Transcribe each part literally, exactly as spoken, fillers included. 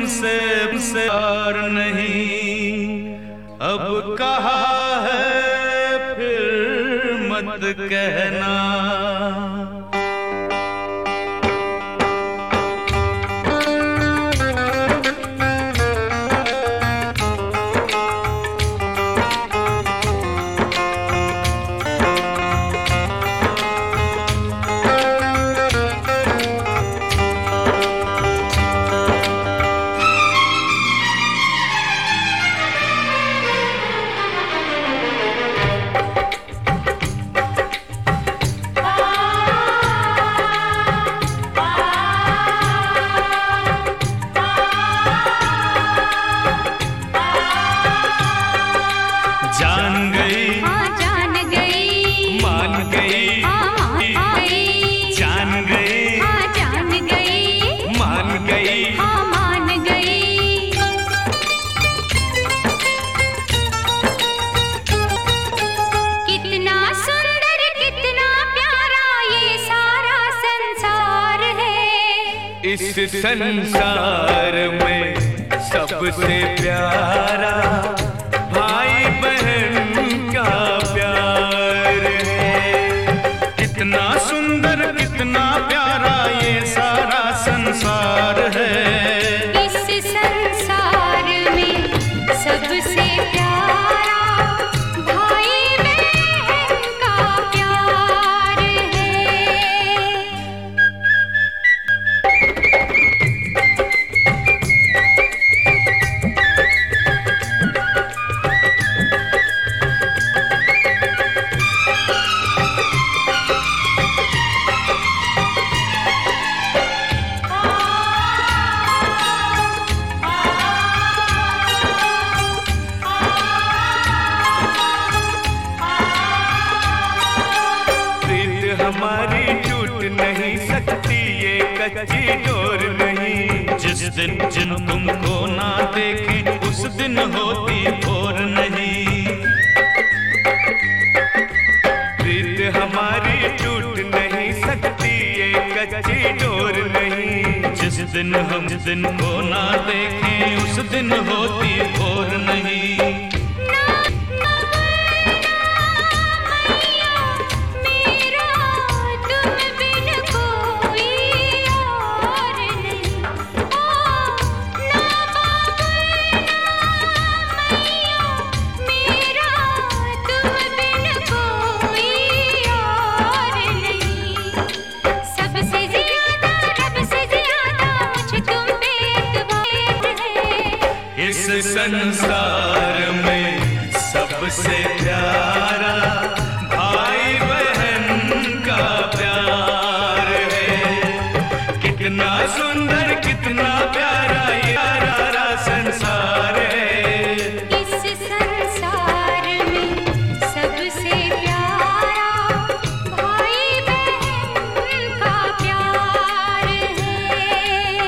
तुमसे से और नहीं, अब कहा है फिर मत कहना। जान गई, हाँ जान गई, मान गई, हाँ मान गई, जान गई, हाँ जान गई, मान गई, हाँ मान गई। कितना सुंदर कितना प्यारा ये सारा संसार है। इस संसार में सबसे प्यारा भाई बहन का प्यार है। कितना सुंदर कितना प्यारा ये सारा संसार है। इस संसार में सबसे प्यारा भाई बहन का प्यार है। हमारी टूट नहीं सकती ये कच्ची डोर नहीं। जिस दिन जिन तुमको ना देखे उस दिन होती भोर नहीं। प्रीत हमारी टूट नहीं सकती ये कच्ची डोर नहीं। जिस दिन हम जिस दिन को ना देखें उस दिन होती भोर नहीं। इस संसार में सबसे प्यारा भाई बहन का प्यार है। कितना सुंदर कितना प्यारा ये सारा संसार है। इस संसार में सबसे प्यारा भाई बहन का प्यार है।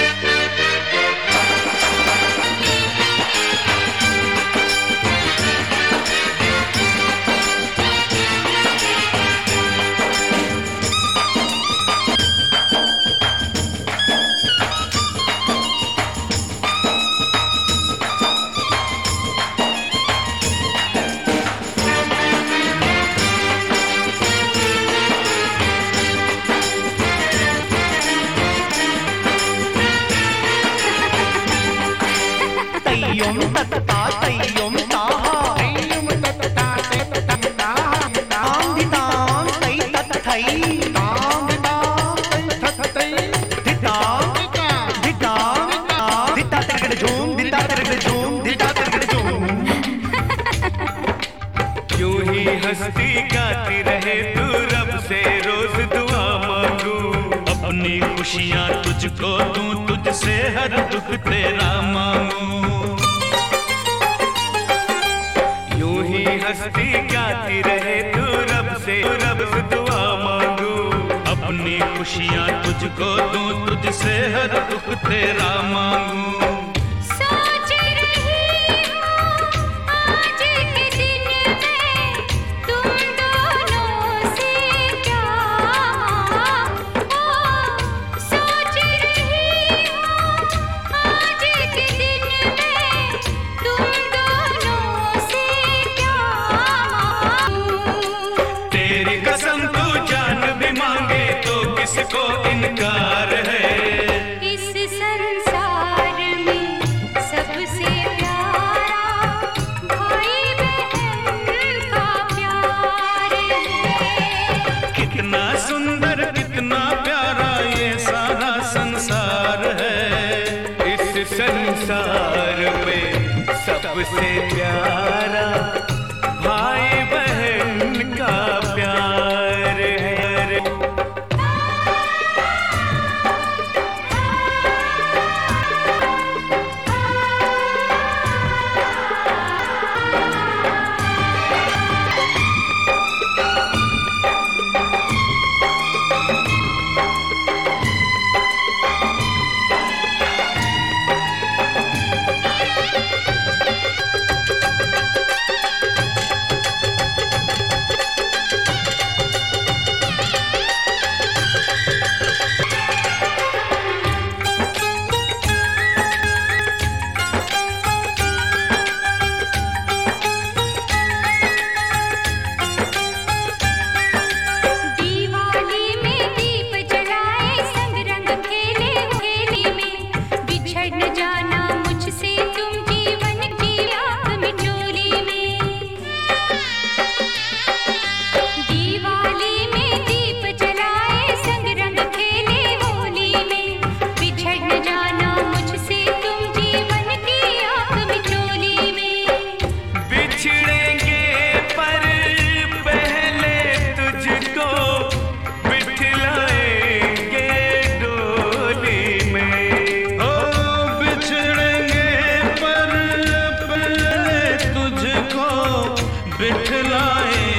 तय्युम तत्ता तय्युम ताहा तय्युम तत्ता तत्ता ताम दिताम तै तत्थै ताम दिताम तै तत्थै दिताम दिताम दिता तिरगड़ झूम दिता तिरगड़ झूम दिता तिरगड़ झूम। यूं ही हंसती गाती रहे तू रब से रोज दुआ मांगू। अपनी खुशियाँ तुझको दूं तुझसे हर दुख तेरा मांगू। यूं ही हंसती गाती रहे तू रब से रब से दुआ मांगू। अपनी खुशियाँ तुझको दूं तुझसे हर दुख तेरा मांगू। सोच रही हूँ आज के दिन में तुम दोनों से क्या ओ, सोच रही हूँ आज संस्कार है। इस संसार में सबसे प्यारा भाई बहन का प्यार है। कितना सुंदर कितना प्यारा ये सारा संसार है। इस संसार में सबसे प्यारा भाई बहन का प्यार है।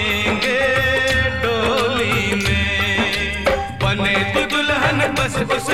बिठलाएंगे डोली में, बने तो दुल्हन बस उस